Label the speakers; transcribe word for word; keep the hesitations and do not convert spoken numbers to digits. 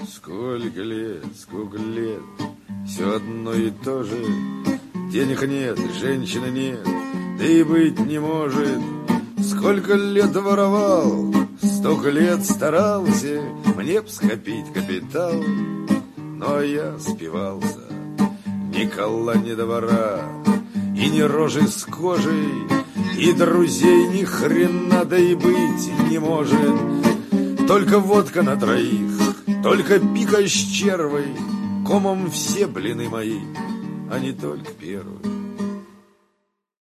Speaker 1: Сколько лет, сколько лет, все одно и то же. Денег нет, женщины нет, да и быть не может. Сколько лет воровал, столько лет старался мне б скопить капитал. Но я спивался, ни кола, ни двора, и ни рожи с кожей, и друзей ни хрена, да и быть не может. Только водка на троих, только пика с червой, комом все блины мои, а не только первый.